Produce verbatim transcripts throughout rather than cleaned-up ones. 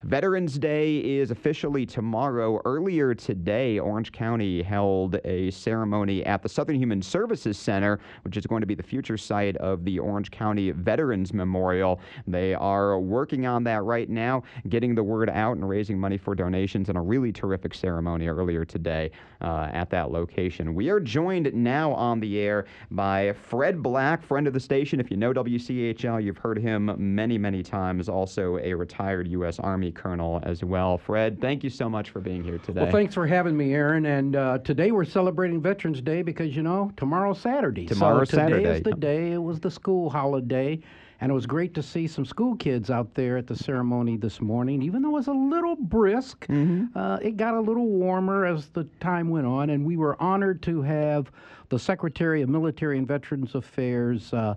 Veterans Day is officially tomorrow. Earlier today, Orange County held a ceremony at the Southern Human Services Center, which is going to be the future site of the Orange County Veterans Memorial. They are working on that right now, getting the word out and raising money for donations, and a really terrific ceremony earlier today uh, at that location. We are joined now on the air by Fred Black, friend of the station. If you know W C H L, you've heard him many, many times. Also a retired U S Army colonel as well. Fred, thank you so much for being here today. Well, thanks for having me, Aaron. And uh, today we're celebrating Veterans Day because, you know, tomorrow's Saturday. Tomorrow's so today Saturday. is the day. It was the school holiday. And it was great to see some school kids out there at the ceremony this morning. Even though it was a little brisk, mm-hmm. uh, it got a little warmer as the time went on. And we were honored to have the Secretary of Military and Veterans Affairs, uh,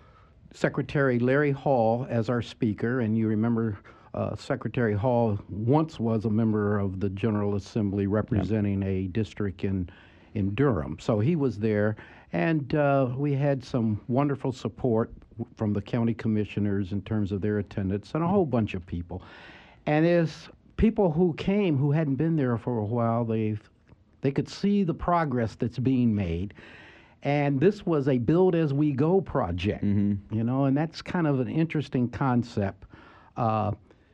Secretary Larry Hall, as our speaker. And you remember uh, Secretary Hall once was a member of the General Assembly representing yep. a district in, in Durham. So he was there. And uh, we had some wonderful support from the county commissioners in terms of their attendance and a whole bunch of people. And as people who came who hadn't been there for a while, they they could see the progress that's being made. And this was a build as we go project, mm-hmm. you know, and that's kind of an interesting concept. Uh,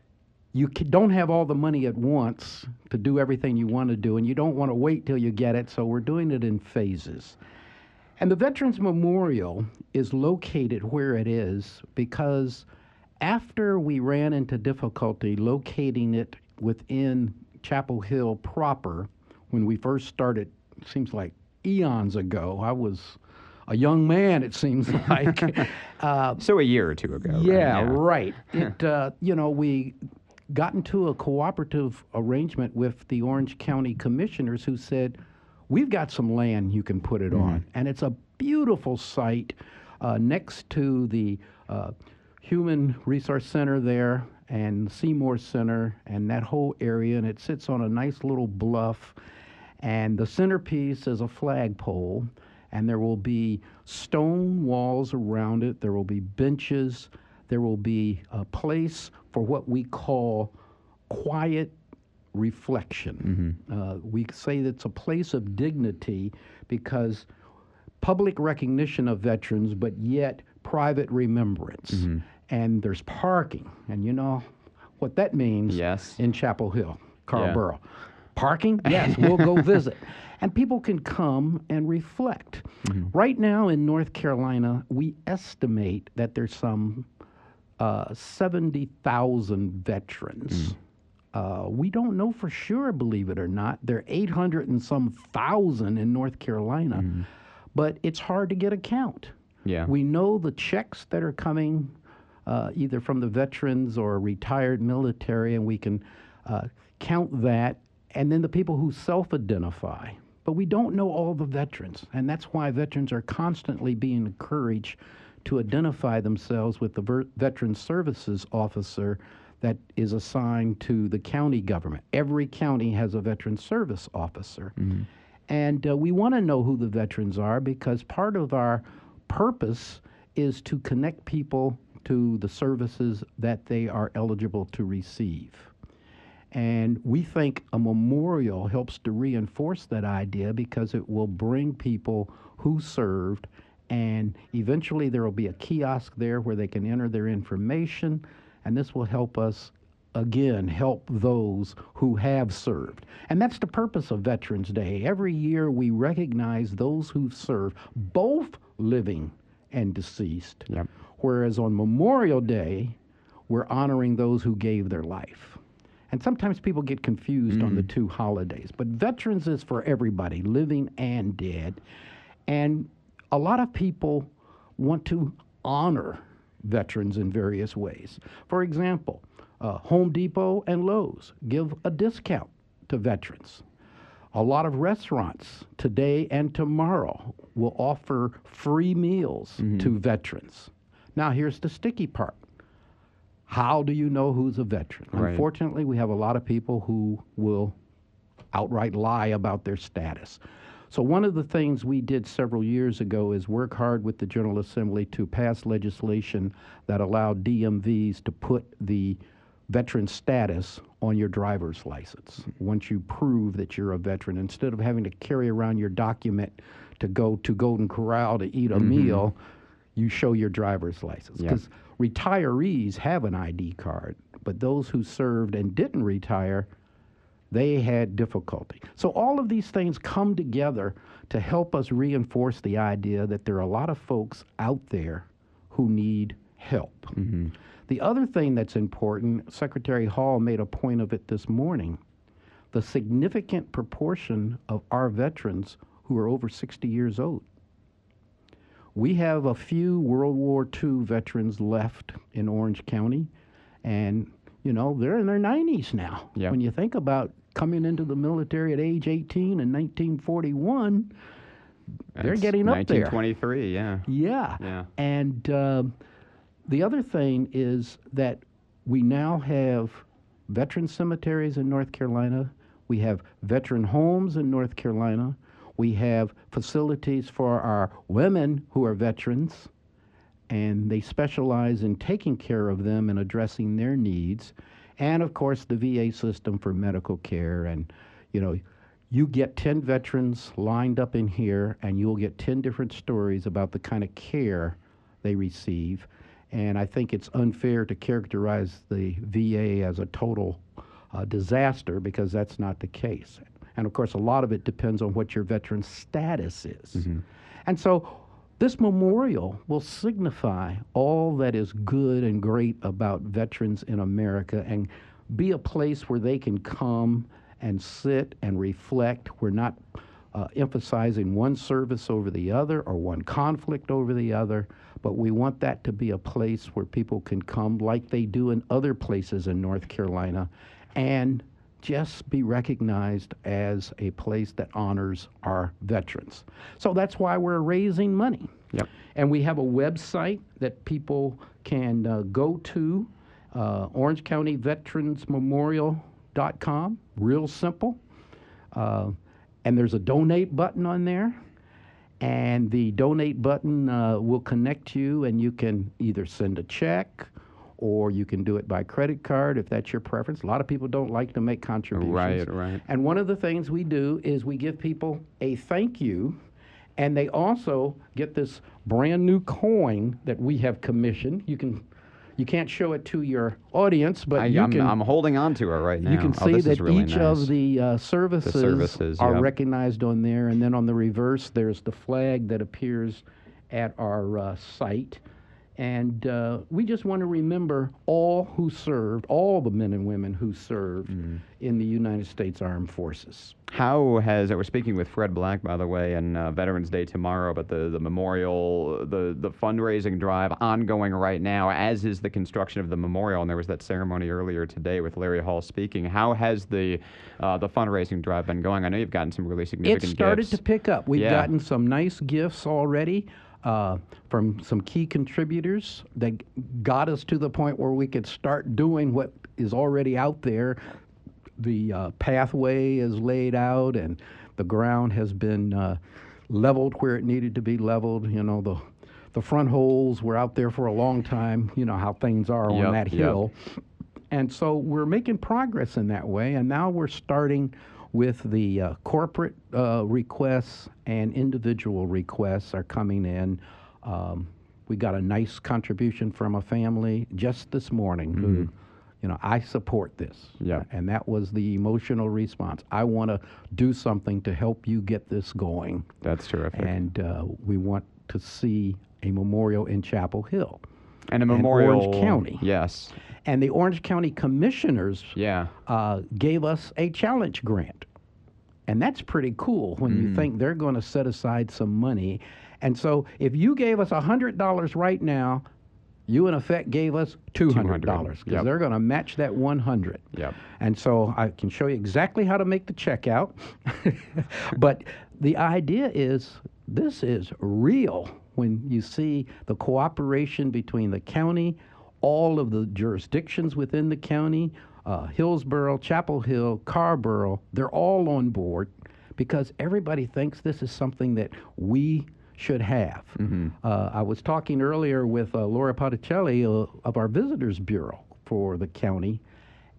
you don't have all the money at once to do everything you want to do, and you don't want to wait till you get it, so we're doing it in phases. And the Veterans Memorial is located where it is because after we ran into difficulty locating it within Chapel Hill proper, when we first started, it seems like eons ago, I was a young man, it seems like. uh, so a year or two ago. Yeah, right. right. It, uh, you know, we got into a cooperative arrangement with the Orange County commissioners who said, we've got some land you can put it mm-hmm. on. And it's a beautiful site uh, next to the uh, Human Resource Center there and Seymour Center and that whole area. And it sits on a nice little bluff. And the centerpiece is a flagpole. And there will be stone walls around it. There will be benches. There will be a place for what we call quiet reflection. Mm-hmm. Uh, we say that it's a place of dignity because public recognition of veterans, but yet private remembrance. Mm-hmm. And there's parking, and you know what that means yes. in Chapel Hill, Carlboro. Yeah. Parking? Yes, we'll go visit. And people can come and reflect. Mm-hmm. Right now in North Carolina, we estimate that there's some uh, seventy thousand veterans. Mm. Uh, we don't know for sure, believe it or not. There are eight hundred and some thousand in North Carolina, mm-hmm. but it's hard to get a count. Yeah. We know the checks that are coming uh, either from the veterans or retired military, and we can uh, count that, and then the people who self-identify. But we don't know all the veterans, and that's why veterans are constantly being encouraged to identify themselves with the ver- Veteran Services Officer that is assigned to the county government. Every county has a Veteran Service Officer. Mm-hmm. And uh, we want to know who the veterans are because part of our purpose is to connect people to the services that they are eligible to receive. And we think a memorial helps to reinforce that idea because it will bring people who served, and eventually there will be a kiosk there where they can enter their information, and this will help us, again, help those who have served. And that's the purpose of Veterans Day. Every year we recognize those who've served, both living and deceased, yep. whereas on Memorial Day, we're honoring those who gave their life. And sometimes people get confused mm. on the two holidays. But Veterans is for everybody, living and dead. And a lot of people want to honor veterans in various ways. For example, uh, Home Depot and Lowe's give a discount to veterans. A lot of restaurants today and tomorrow will offer free meals mm-hmm. to veterans. Now, here's the sticky part. How do you know who's a veteran? Right. Unfortunately, we have a lot of people who will outright lie about their status. So one of the things we did several years ago is work hard with the General Assembly to pass legislation that allowed D M Vs to put the veteran status on your driver's license once you prove that you're a veteran, instead of having to carry around your document to go to Golden Corral to eat a Mm-hmm. meal. You show your driver's license, Yep. because retirees have an I D card, but those who served and didn't retire, they had difficulty. So all of these things come together to help us reinforce the idea that there are a lot of folks out there who need help. Mm-hmm. The other thing that's important, Secretary Hall made a point of it this morning, the significant proportion of our veterans who are over sixty years old. We have a few World War Two veterans left in Orange County, and you know, they're in their nineties now. Yep. When you think about coming into the military at age eighteen in nineteen forty-one, they're It's getting up there. nineteen twenty-three, yeah. Yeah. Yeah. And uh, the other thing is that we now have veteran cemeteries in North Carolina. We have veteran homes in North Carolina. We have facilities for our women who are veterans, and they specialize in taking care of them and addressing their needs. And of course, the V A system for medical care. And, you know, you get ten veterans lined up in here, and you'll get ten different stories about the kind of care they receive. And I think it's unfair to characterize the V A as a total uh, disaster, because that's not the case. And of course, a lot of it depends on what your veteran status is. Mm-hmm. And so this memorial will signify all that is good and great about veterans in America, and be a place where they can come and sit and reflect. We're not uh, emphasizing one service over the other or one conflict over the other, but we want that to be a place where people can come like they do in other places in North Carolina, and just be recognized as a place that honors our veterans. So that's why we're raising money. Yep. And we have a website that people can uh, go to, uh, orange county veterans memorial dot com, real simple. Uh, and there's a donate button on there. And the donate button uh, will connect you, and you can either send a check, or you can do it by credit card if that's your preference. A lot of people don't like to make contributions. Right, right. And one of the things we do is we give people a thank you, and they also get this brand new coin that we have commissioned. You can, you can't show it to your audience, but I, you I'm, can. I'm holding on to it right now. You can Oh, see this that is really each nice. of the uh, services, services, are yep. recognized on there, and then on the reverse, there's the flag that appears at our uh, site. And uh, we just want to remember all who served, all the men and women who served Mm-hmm. in the United States Armed Forces. How has, we're speaking with Fred Black, by the way, and uh, Veterans Day tomorrow, but the, the memorial, the, the fundraising drive ongoing right now, as is the construction of the memorial, and there was that ceremony earlier today with Larry Hall speaking. How has the uh, the fundraising drive been going? I know you've gotten some really significant It started gifts. to pick up. We've Yeah. gotten some nice gifts already uh, from some key contributors that got us to the point where we could start doing what is already out there. The uh, pathway is laid out, and the ground has been uh, leveled where it needed to be leveled. You know, the the front holes were out there for a long time. You know how things are Yep, on that yep. hill. And so we're making progress in that way, and now we're starting with the uh, corporate uh, requests, and individual requests are coming in. Um, we got a nice contribution from a family just this morning who, you know, I support this. Yeah. And that was the emotional response. I want to do something to help you get this going. That's terrific. And uh, we want to see a memorial in Chapel Hill. And a in memorial. Orange County. Yes. And the Orange County Commissioners Yeah. uh, gave us a challenge grant. And that's pretty cool when Mm. you think they're going to set aside some money. And so if you gave us one hundred dollars right now, you in effect gave us two hundred dollars, because Yep. they're going to match that one hundred. Yep. And so I can show you exactly how to make the check out. But the idea is this is real when you see the cooperation between the county, all of the jurisdictions within the county, uh, Hillsborough, Chapel Hill, Carrboro, they're all on board because everybody thinks this is something that we should have. Mm-hmm. Uh, I was talking earlier with uh, Laura Potticelli uh, of our Visitors Bureau for the county,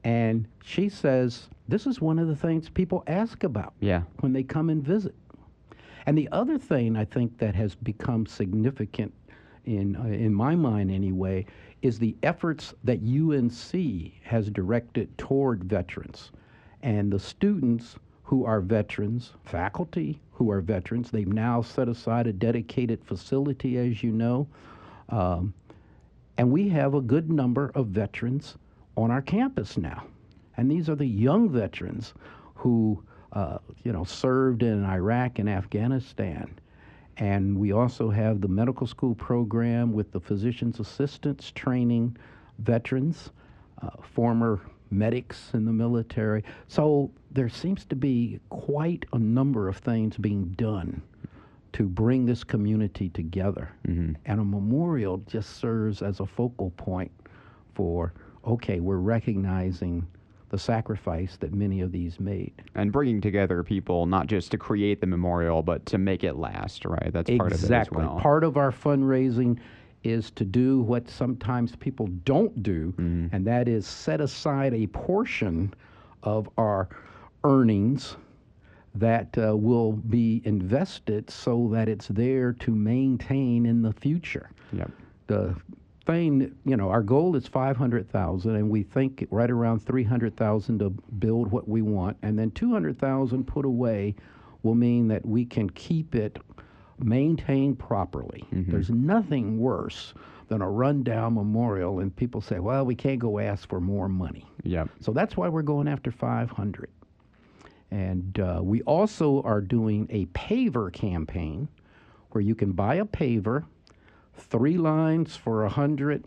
And she says, this is one of the things people ask about Yeah. when they come and visit. And the other thing I think that has become significant in uh, in my mind anyway is the efforts that U N C has directed toward veterans. And the students who are veterans, faculty who are veterans, they've now set aside a dedicated facility, as you know. Um, and we have a good number of veterans on our campus now. And these are the young veterans who, uh, you know, served in Iraq and Afghanistan. And we also have the medical school program with the physician's assistants training veterans, uh, former medics in the military. So there seems to be quite a number of things being done to bring this community together. Mm-hmm. And a memorial just serves as a focal point for, okay, we're recognizing the sacrifice that many of these made. And bringing together people, not just to create the memorial, but to make it last, right? That's part exactly. of it as well. Part of our fundraising is to do what sometimes people don't do, mm-hmm. and that is set aside a portion of our earnings that uh, will be invested so that it's there to maintain in the future. Yep. The thing, you know, our goal is five hundred thousand, and we think right around three hundred thousand to build what we want, and then two hundred thousand put away will mean that we can keep it maintained properly. Mm-hmm. There's nothing worse than a rundown memorial and people say, well, we can't go ask for more money. Yep. So that's why we're going after five hundred. And uh, we also are doing a paver campaign where you can buy a paver, three lines for one hundred,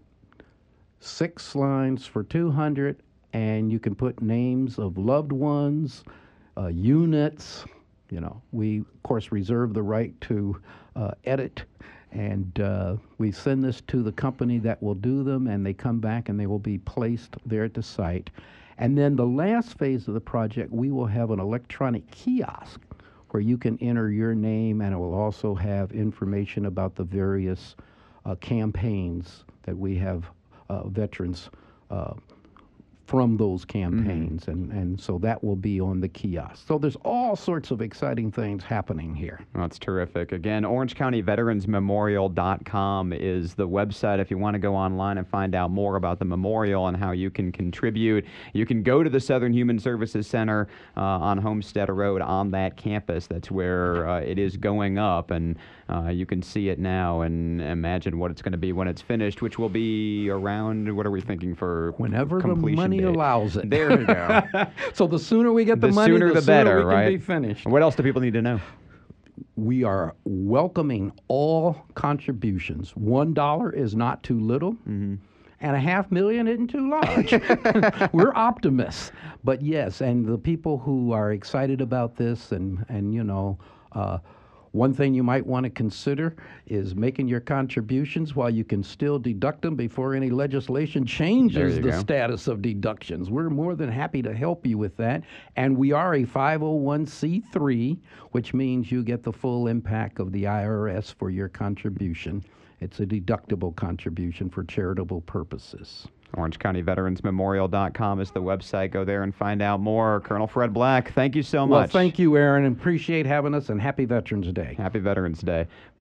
six lines for two hundred, and you can put names of loved ones, uh, units. You know, we, of course, reserve the right to uh, edit, and uh, we send this to the company that will do them, and they come back and they will be placed there at the site. And then the last phase of the project, we will have an electronic kiosk where you can enter your name, and it will also have information about the various uh, campaigns that we have uh, veterans uh, from those campaigns, mm-hmm. and, and so that will be on the kiosk. So there's all sorts of exciting things happening here. That's terrific. Again, Orange County Veterans Memorial dot com is the website if you want to go online and find out more about the memorial and how you can contribute. You can go to the Southern Human Services Center uh, on Homestead Road on that campus. That's where uh, it is going up, and uh, you can see it now and imagine what it's going to be when it's finished, which will be around, what are we thinking for Whenever completion the money date? allows it. There we go. So the sooner we get the, the money, sooner the, the sooner better, we can right? be finished. What else do people need to know? We are welcoming all contributions. One dollar is not too little, mm-hmm. and a half million isn't too large. We're optimists. But yes, and the people who are excited about this, and, and you know, uh, one thing you might want to consider is making your contributions while you can still deduct them before any legislation changes the go. status of deductions. We're more than happy to help you with that. And we are a five oh one c three, which means you get the full impact of the I R S for your contribution. It's a deductible contribution for charitable purposes. Orange County Veterans Memorial dot com is the website. Go there and find out more. Colonel Fred Black, thank you so much. Well, thank you, Aaron, and appreciate having us, and happy Veterans Day. Happy Veterans Day.